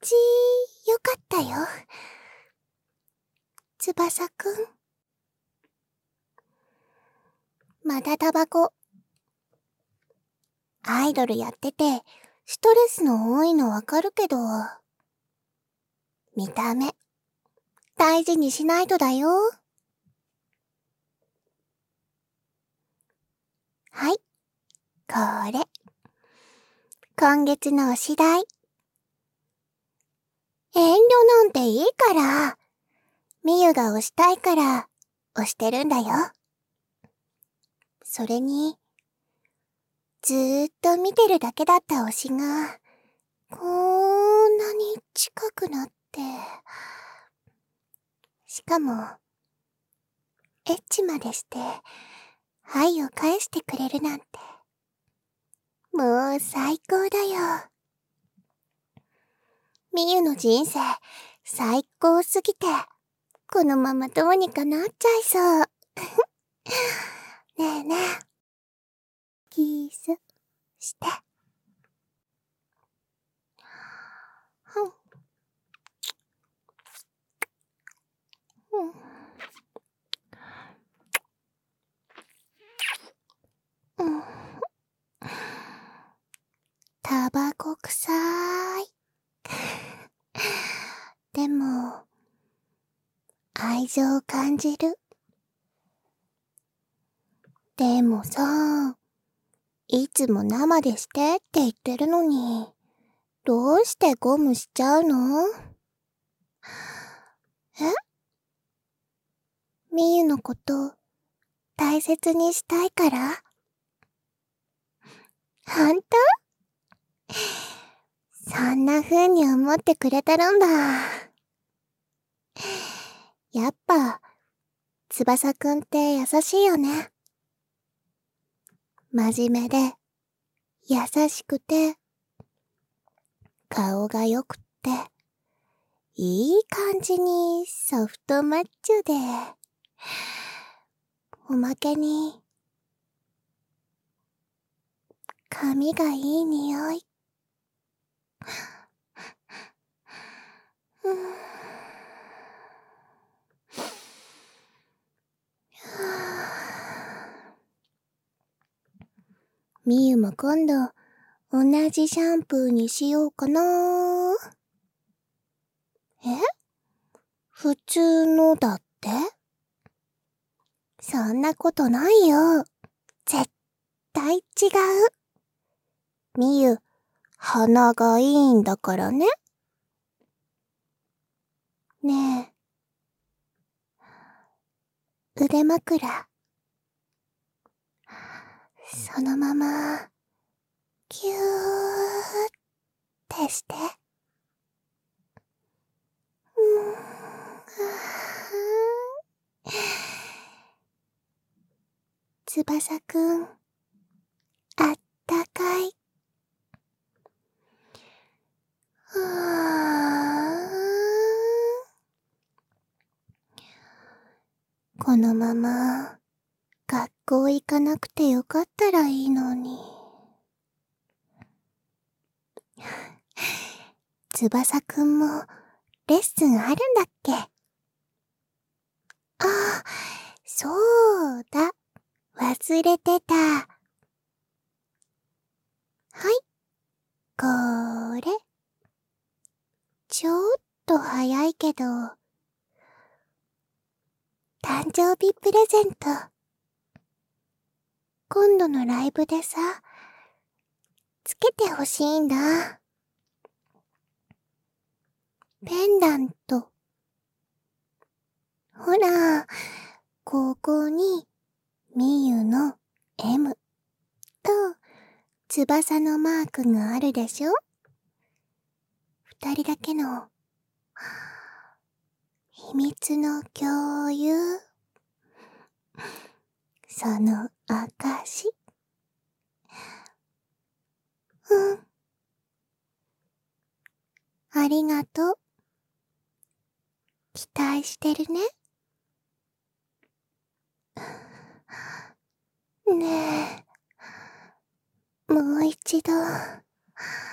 ちよかったよ。翼くん。またタバコ。アイドルやってて、ストレスの多いのわかるけど、見た目、大事にしないとだよ。はい、これ。今月のおしだい。遠慮なんていいから。みゆが押したいから、押してるんだよ。それに、ずーっと見てるだけだった推しが、こんなに近くなって、しかも、エッチまでして、愛を返してくれるなんて、もう最高だよ。みゆの人生、最高すぎて、このままどうにかなっちゃいそう。ねえねえ、キスして。タバコ臭い。でも、愛情を感じる。でもさ、いつも生でしてって言ってるのに、どうしてゴムしちゃうの？え？みゆのこと大切にしたいから？ほんと？そんな風に思ってくれてるんだ。やっぱ、翼くんって優しいよね。真面目で、優しくて、顔が良くって、いい感じにソフトマッチョで、おまけに、髪がいい匂い。みゆも今度、同じシャンプーにしようかな。え？普通のだって？そんなことないよ。絶対違う。みゆ、鼻がいいんだからね。ねえ、腕枕。そのまま、キューってして。翼くん、あったかい。このまま、学校行かなくてよかったらいいのに。翼くんも、レッスンあるんだっけ？ああ、そうだ。忘れてた。はい、これ。ちょっと早いけど、誕生日プレゼント。今度のライブでさ、つけてほしいんだ。ペンダント。ほら、ここに、みゆの M と翼のマークがあるでしょ？二人だけの秘密の共有。その証。うん。ありがとう。期待してるね。ねえ、もう一度。